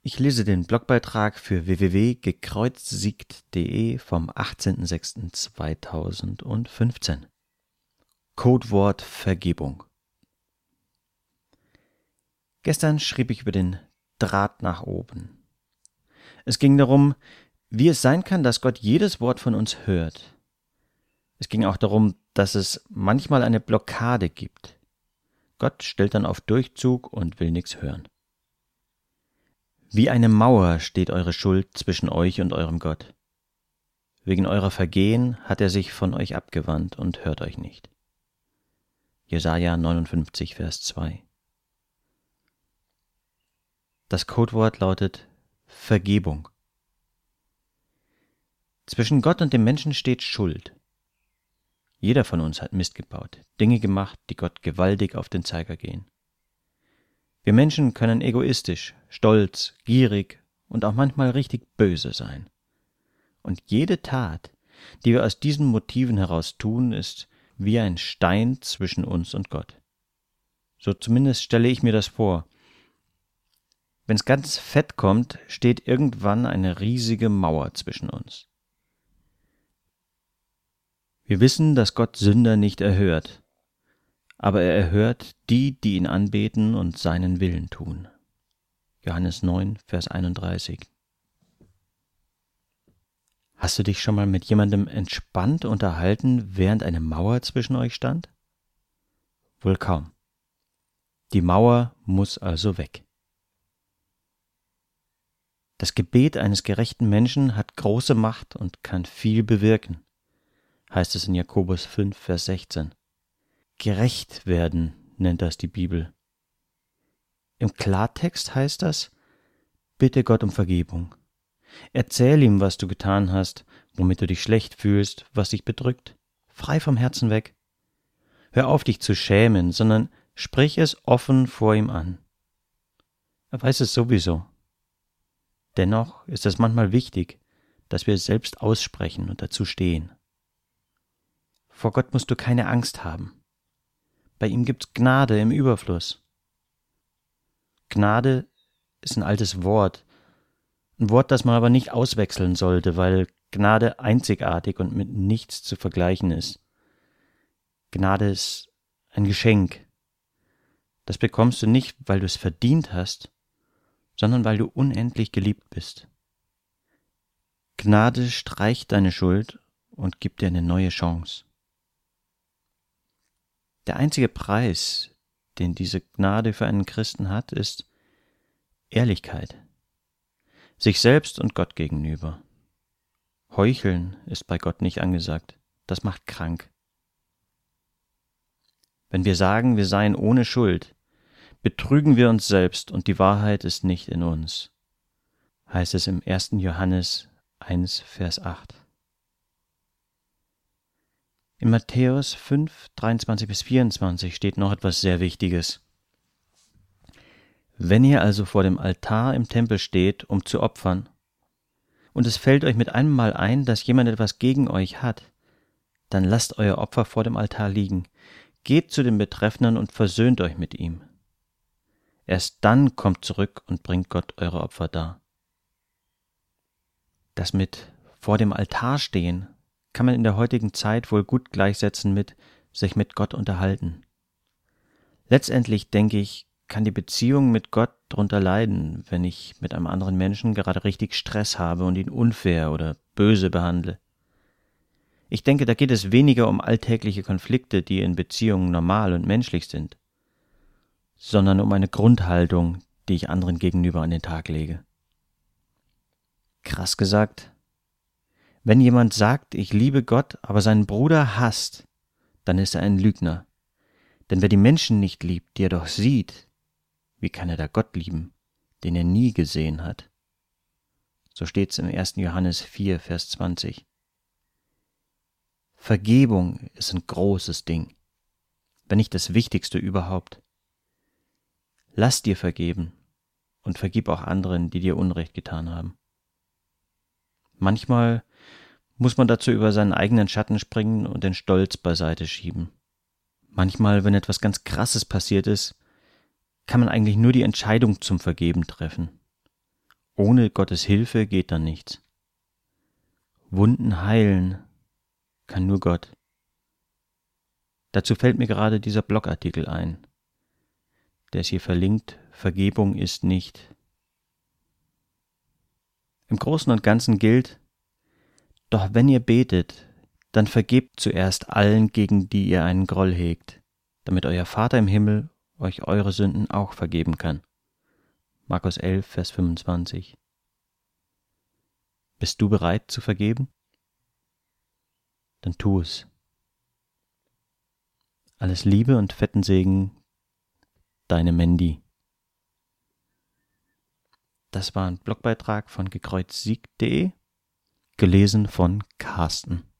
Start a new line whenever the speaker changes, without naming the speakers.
Ich lese den Blogbeitrag für www.gekreuzsiegt.de vom 18.06.2015. Codewort Vergebung. Gestern schrieb ich über den Draht nach oben. Es ging darum, wie es sein kann, dass Gott jedes Wort von uns hört. Es ging auch darum, dass es manchmal eine Blockade gibt. Gott stellt dann auf Durchzug und will nichts hören. Wie eine Mauer steht eure Schuld zwischen euch und eurem Gott. Wegen eurer Vergehen hat er sich von euch abgewandt und hört euch nicht. Jesaja 59, Vers 2. Das Codewort lautet Vergebung. Zwischen Gott und dem Menschen steht Schuld. Jeder von uns hat Mist gebaut, Dinge gemacht, die Gott gewaltig auf den Zeiger gehen. Wir Menschen können egoistisch, stolz, gierig und auch manchmal richtig böse sein. Und jede Tat, die wir aus diesen Motiven heraus tun, ist wie ein Stein zwischen uns und Gott. So zumindest stelle ich mir das vor. Wenn es ganz fett kommt, steht irgendwann eine riesige Mauer zwischen uns. Wir wissen, dass Gott Sünder nicht erhört, aber er erhört die, die ihn anbeten und seinen Willen tun. Johannes 9, Vers 31. Hast du dich schon mal mit jemandem entspannt unterhalten, während eine Mauer zwischen euch stand? Wohl kaum. Die Mauer muss also weg. Das Gebet eines gerechten Menschen hat große Macht und kann viel bewirken, heißt es in Jakobus 5, Vers 16. Gerecht werden nennt das die Bibel. Im Klartext heißt das, bitte Gott um Vergebung. Erzähl ihm, was du getan hast, womit du dich schlecht fühlst, was dich bedrückt, frei vom Herzen weg. Hör auf, dich zu schämen, sondern sprich es offen vor ihm an. Er weiß es sowieso. Dennoch ist es manchmal wichtig, dass wir es selbst aussprechen und dazu stehen. Vor Gott musst du keine Angst haben. Bei ihm gibt's Gnade im Überfluss. Gnade ist ein altes Wort. Ein Wort, das man aber nicht auswechseln sollte, weil Gnade einzigartig und mit nichts zu vergleichen ist. Gnade ist ein Geschenk. Das bekommst du nicht, weil du es verdient hast, sondern weil du unendlich geliebt bist. Gnade streicht deine Schuld und gibt dir eine neue Chance. Der einzige Preis, den diese Gnade für einen Christen hat, ist Ehrlichkeit. Sich selbst und Gott gegenüber. Heucheln ist bei Gott nicht angesagt. Das macht krank. Wenn wir sagen, wir seien ohne Schuld, betrügen wir uns selbst und die Wahrheit ist nicht in uns, heißt es im 1. Johannes 1, Vers 8. In Matthäus 5, 23-24 steht noch etwas sehr Wichtiges. Wenn ihr also vor dem Altar im Tempel steht, um zu opfern, und es fällt euch mit einem Mal ein, dass jemand etwas gegen euch hat, dann lasst euer Opfer vor dem Altar liegen, geht zu dem Betreffenden und versöhnt euch mit ihm. Erst dann kommt zurück und bringt Gott eure Opfer dar. Das mit vor dem Altar stehen kann man in der heutigen Zeit wohl gut gleichsetzen mit sich mit Gott unterhalten. Letztendlich, denke ich, kann die Beziehung mit Gott darunter leiden, wenn ich mit einem anderen Menschen gerade richtig Stress habe und ihn unfair oder böse behandle. Ich denke, da geht es weniger um alltägliche Konflikte, die in Beziehungen normal und menschlich sind, sondern um eine Grundhaltung, die ich anderen gegenüber an den Tag lege. Krass gesagt, wenn jemand sagt, ich liebe Gott, aber seinen Bruder hasst, dann ist er ein Lügner. Denn wer die Menschen nicht liebt, die er doch sieht, wie kann er da Gott lieben, den er nie gesehen hat? So steht's im 1. Johannes 4, Vers 20. Vergebung ist ein großes Ding, wenn nicht das Wichtigste überhaupt. Lass dir vergeben und vergib auch anderen, die dir Unrecht getan haben. Manchmal muss man dazu über seinen eigenen Schatten springen und den Stolz beiseite schieben. Manchmal, wenn etwas ganz Krasses passiert ist, kann man eigentlich nur die Entscheidung zum Vergeben treffen. Ohne Gottes Hilfe geht dann nichts. Wunden heilen kann nur Gott. Dazu fällt mir gerade dieser Blogartikel ein. Der ist hier verlinkt. Vergebung ist nicht. Im Großen und Ganzen gilt, doch wenn ihr betet, dann vergebt zuerst allen, gegen die ihr einen Groll hegt, damit euer Vater im Himmel euch eure Sünden auch vergeben kann. Markus 11, Vers 25. Bist du bereit zu vergeben? Dann tu es. Alles Liebe und fetten Segen, deine Mandy. Das war ein Blogbeitrag von gekreuzsiegt.de, gelesen von Carsten.